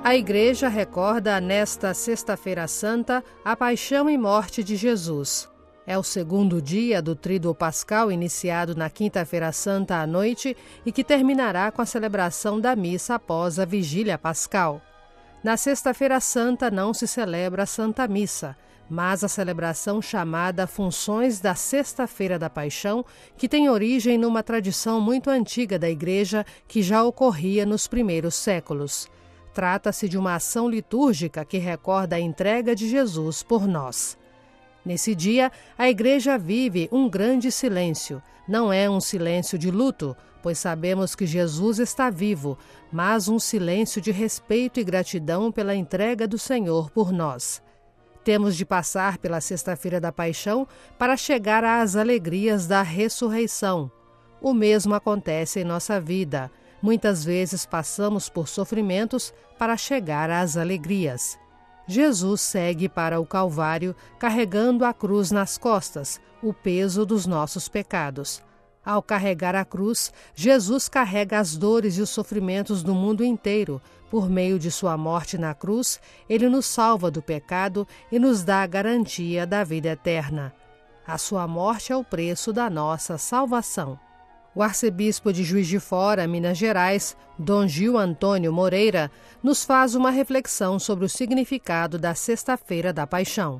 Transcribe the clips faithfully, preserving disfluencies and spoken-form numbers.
A Igreja recorda nesta Sexta-feira Santa a paixão e morte de Jesus. É o segundo dia do Tríduo Pascal, iniciado na Quinta-feira Santa à noite e que terminará com a celebração da missa após a Vigília Pascal. Na Sexta-feira Santa não se celebra a Santa Missa, mas a celebração chamada Funções da Sexta-feira da Paixão, que tem origem numa tradição muito antiga da Igreja que já ocorria nos primeiros séculos. Trata-se de uma ação litúrgica que recorda a entrega de Jesus por nós. Nesse dia, a Igreja vive um grande silêncio. Não é um silêncio de luto, pois sabemos que Jesus está vivo, mas um silêncio de respeito e gratidão pela entrega do Senhor por nós. Temos de passar pela Sexta-feira da Paixão para chegar às alegrias da ressurreição. O mesmo acontece em nossa vida. Muitas vezes passamos por sofrimentos para chegar às alegrias. Jesus segue para o Calvário carregando a cruz nas costas, o peso dos nossos pecados. Ao carregar a cruz, Jesus carrega as dores e os sofrimentos do mundo inteiro. Por meio de sua morte na cruz, ele nos salva do pecado e nos dá a garantia da vida eterna. A sua morte é o preço da nossa salvação. O arcebispo de Juiz de Fora, Minas Gerais, Dom Gil Antônio Moreira, nos faz uma reflexão sobre o significado da Sexta-feira da Paixão.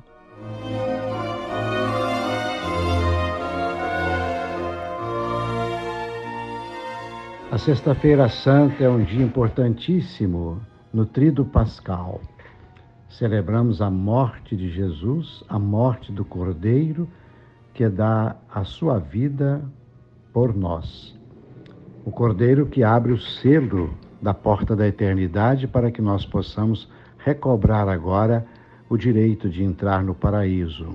A Sexta-feira Santa é um dia importantíssimo no Tríduo Pascal. Celebramos a morte de Jesus, a morte do Cordeiro, que dá a sua vida por nós. O Cordeiro que abre o selo da porta da eternidade para que nós possamos recobrar agora o direito de entrar no paraíso.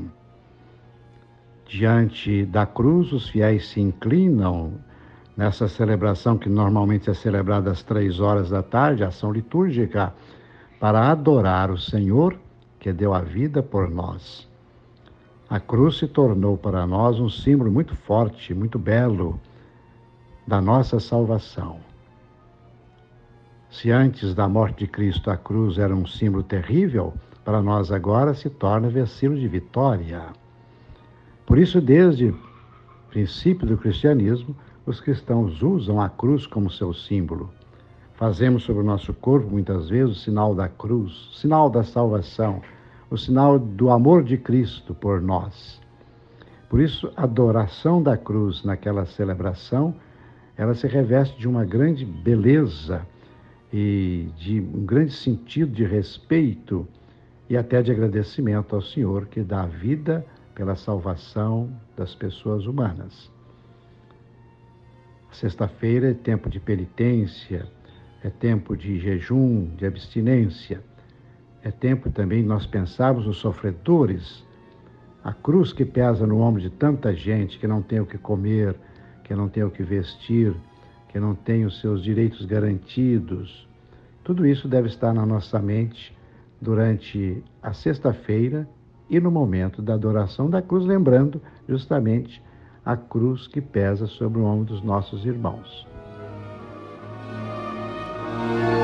Diante da cruz, os fiéis se inclinam nessa celebração que normalmente é celebrada às três horas da tarde, ação litúrgica, para adorar o Senhor que deu a vida por nós. A cruz se tornou para nós um símbolo muito forte, muito belo da nossa salvação. Se antes da morte de Cristo a cruz era um símbolo terrível, para nós agora se torna versículo de vitória. Por isso, desde o princípio do cristianismo, os cristãos usam a cruz como seu símbolo. Fazemos sobre o nosso corpo, muitas vezes, o sinal da cruz, o sinal da salvação, o sinal do amor de Cristo por nós. Por isso, a adoração da cruz naquela celebração, ela se reveste de uma grande beleza e de um grande sentido de respeito e até de agradecimento ao Senhor que dá a vida pela salvação das pessoas humanas. A sexta-feira é tempo de penitência, é tempo de jejum, de abstinência. É tempo também de nós pensarmos nos sofredores, a cruz que pesa no ombro de tanta gente que não tem o que comer, que não tem o que vestir, que não tem os seus direitos garantidos. Tudo isso deve estar na nossa mente durante a sexta-feira e no momento da adoração da cruz, lembrando justamente a cruz que pesa sobre o ombro dos nossos irmãos.